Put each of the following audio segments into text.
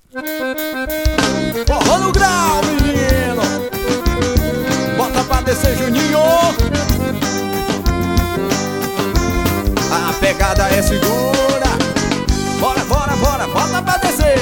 Forró no grau, menino. Bota pra descer, Juninho. A pegada é segura. Bora, bora, bora, bota pra descer.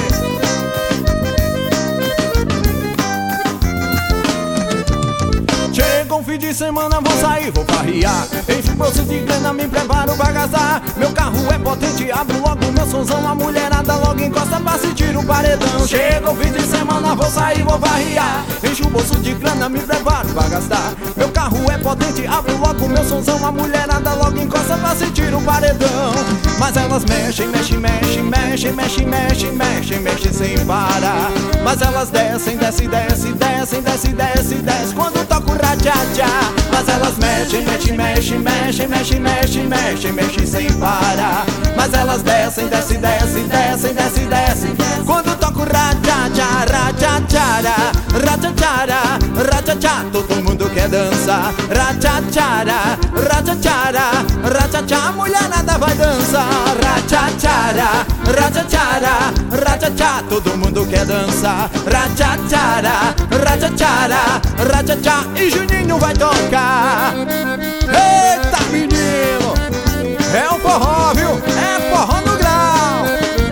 Chegou um fim de semana, vou sair, vou farrear. Enche o bolso de grana, me preparo pra gastar. Meu carro é potente, abro logo meu sonzão. A mulherada logo encosta pra sentir o paredão. Chegou o fim de semana, vou sair, vou farrear. Enche o bolso de grana, me preparo pra gastar. Meu carro é potente, abro logo meu sonzão. A mulherada logo encosta pra sentir o paredão. Mas elas mexem, mexem, mexem, mexem, mexem, mexem, mexem, mexem sem parar. Mas elas descem, descem, descem, descem, descem, descem, descem quando toco ra-tcha-tcha. Mas elas mexem, mexem, mexem, mexem, mexem, mexem, mexem, mexem sem parar. Mas elas descem, descem, descem, descem, descem, descem quando toco ra-tcha-tcha, ra-tcha-tcha, ra-tcha-tcha, ra-tcha-tcha. Todo mundo quer dançar ra-tcha-tcha, ra-tcha-tcha, ra-tcha-tcha. A mulherada vai dançar ra-tcha-tcha, ra-tcha-tcha, ra-tcha-tcha. Todo mundo quer dançar ra-tcha-tcha, ra-tcha-tcha, ra-tcha-tcha. E Juninho vai tocar. Eita, menino, é um forró, viu? É forró no grau.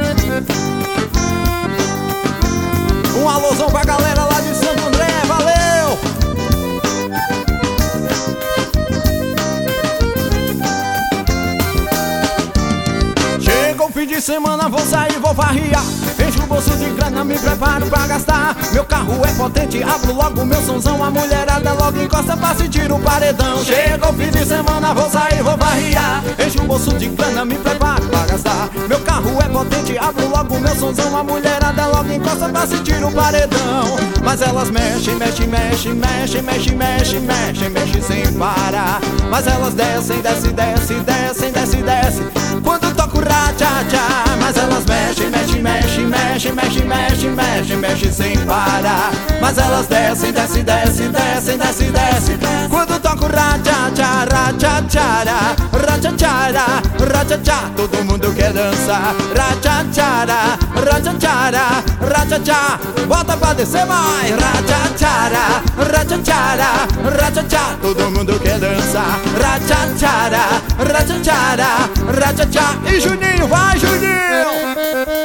Um alôzão pra galera lá de Santo André, valeu! Chegou o fim de semana, vou sair, vou farrear. Encho o bolso de grana, me preparo pra gastar. Meu carro é potente, abro logo meu sonzão. A mulherada logo encosta pra sentir o paredão. Chegou o fim de semana, vou sair, vou farrear. Encho o bolso de grana, me preparo pra gastar. Meu carro é potente, abro logo meu sonzão. A mulherada logo encosta pra sentir o paredão. Mas elas mexem, mexem, mexem, mexem, mexem, mexem, mexem, mexem sem parar. Mas elas descem, descem, descem, descem, descem, descem quando toco ra-tcha-tcha. Mas elas mexem, mexem, mexem, mexem, mexem, mexem, mexem, mexem sem parar. Mas elas descem, descem, descem, descem, descem, descem quando toco ra-tcha-tcha, ra-tcha-tcha, ra-tcha-tcha, ra-tcha-tcha. Todo mundo quer dançar ra-tcha-tcha, ra-tcha-tcha, ra-tcha-tcha. Bota pra descer mais ra-tcha-tcha, ra-tcha-tcha, ra-tcha-tcha. Todo mundo quer dançar ra-tcha-tcha, ra-tcha-tcha, ra-tcha-tcha. E Juninho, vai Juninho!